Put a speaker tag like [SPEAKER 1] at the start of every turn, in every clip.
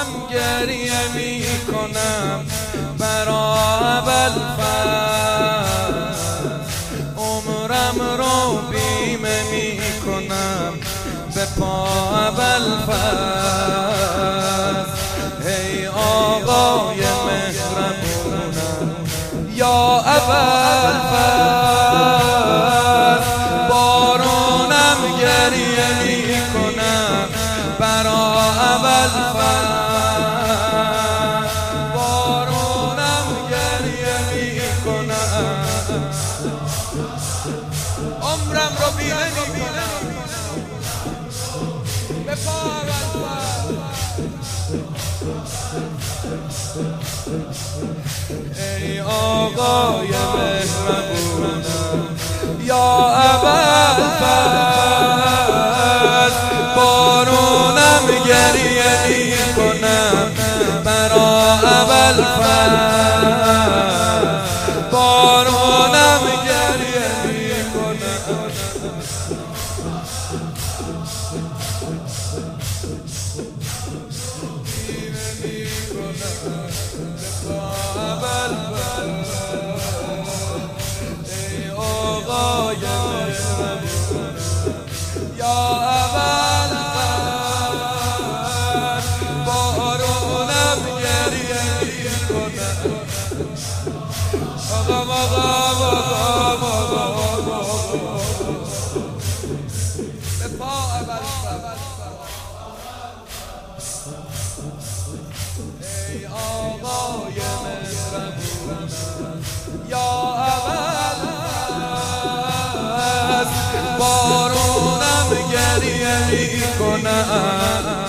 [SPEAKER 1] گریه می کنم برا ابوالفضل، عمرم رو بیمه می کنم به پا ابوالفضل. ای آقای مهربونم یا ابوالفضل، بارونم گریه می کنم برا ابوالفضل، بارونم گریه می کنم، عمرم رو بیمه می کنم به پا ابوالفضل. ای آقای مهربونم یا ابوالفضل، بارونم گریه می کنم برا ابوالفضل، بارونم گریه می کنم. ای آقای یا ابوالفضل، بارونم گریه می کنم. آقا به پا ابوالفضل. ای آقای مهربونم یا ابوالفضل، بارونم گریه می کنم،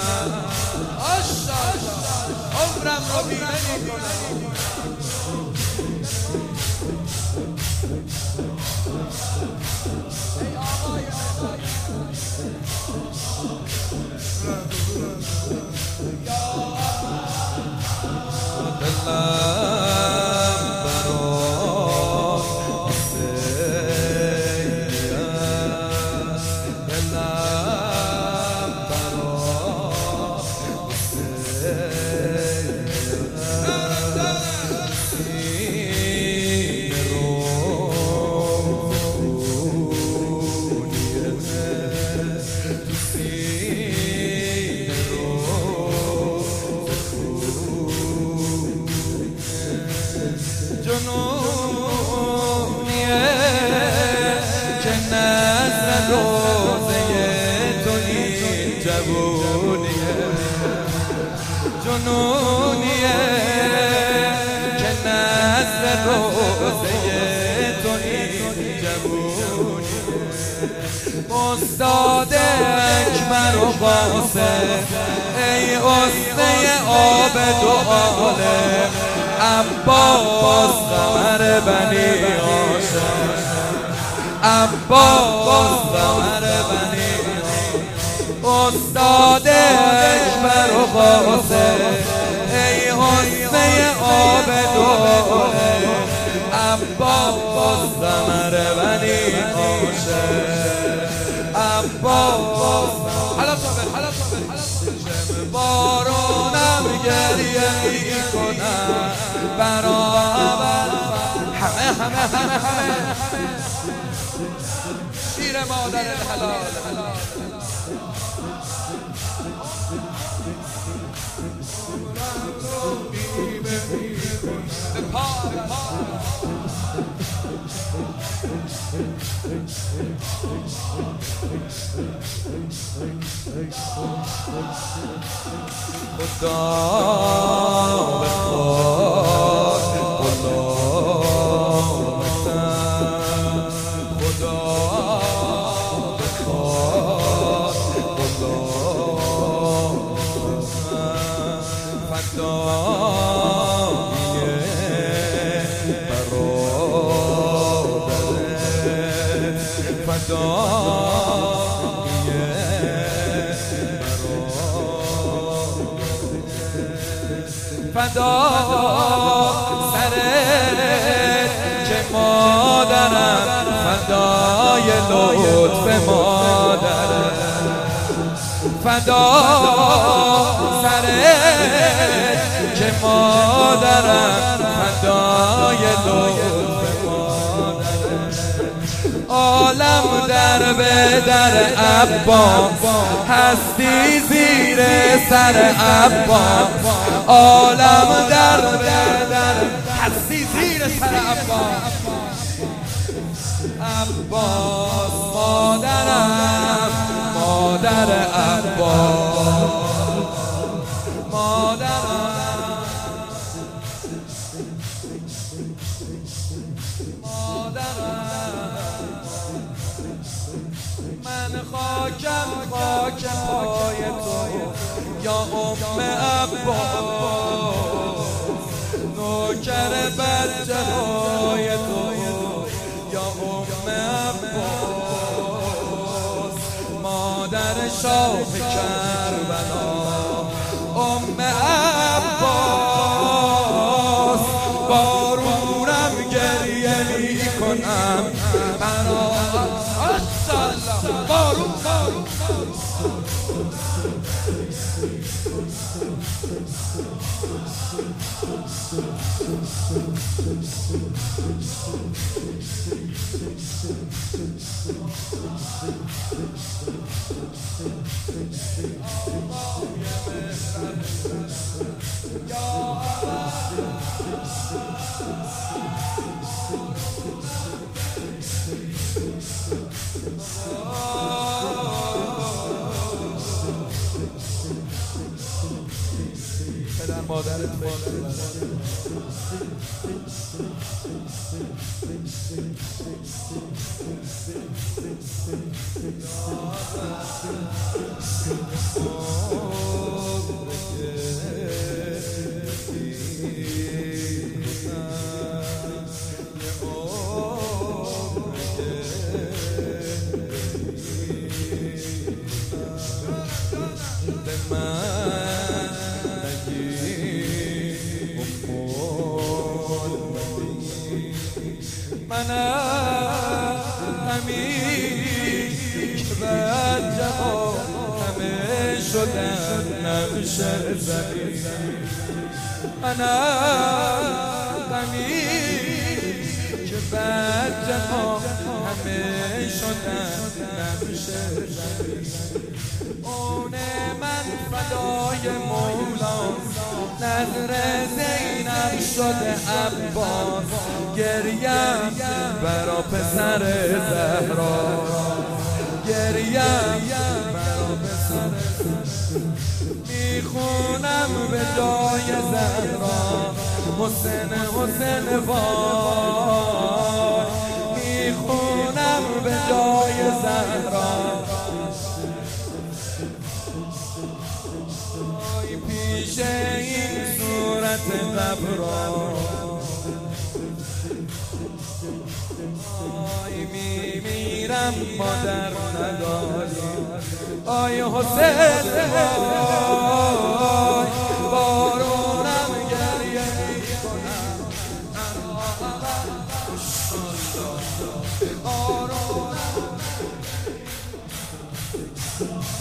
[SPEAKER 1] عمرم رو بیمه می کنم. ای آقای جنونیه که نزد روزه تو این جوونیه، جنونیه که نزد روزه تو این جوونیه. استاد اکبر و قاسم ای اسوه عابد و عالم، عباس قمر بنی هاشم، عباس قمر بنی هاشم. استاد اکبر و قاسم ای اسوه عابد و عالم، عباس قمر بنی هاشم، عباس. حالا بارونم گریه می کنم برا همه شیر مادر الحلال. خدا فدا سرت که مادرم، فدای لطف مادرم، فدا سرت که مادرم فدای لطف مادرت. عالم در به در عباس هستی زیر سر عباس. عالم در به در هستی زیر سر عباس. عباس مادرم مادر عباس مادرم مادرم. من خاکم خاک پای تو یا ام عباس. نوکر بچه های تو یا ام عباس. مادر شاه کربلا ام عباس. بارونم گریه می کنم برات بارون بارون. پدر مادرت منم همین که بچه ها همه شدن نقش زمین. منم همین که بچه ها همه شدن نقش زمین. اون من فدای مولا نظر زینب شده عباس. گریم برا پسر زهرا. گریم برا پسر میخونم به جای زهرا حسین حسین وای. میخونم به جای زهرا پیش این صورت قبرا. میمیرم مادر نداری آی حسین وای. بارونم گریه میکنم بارونم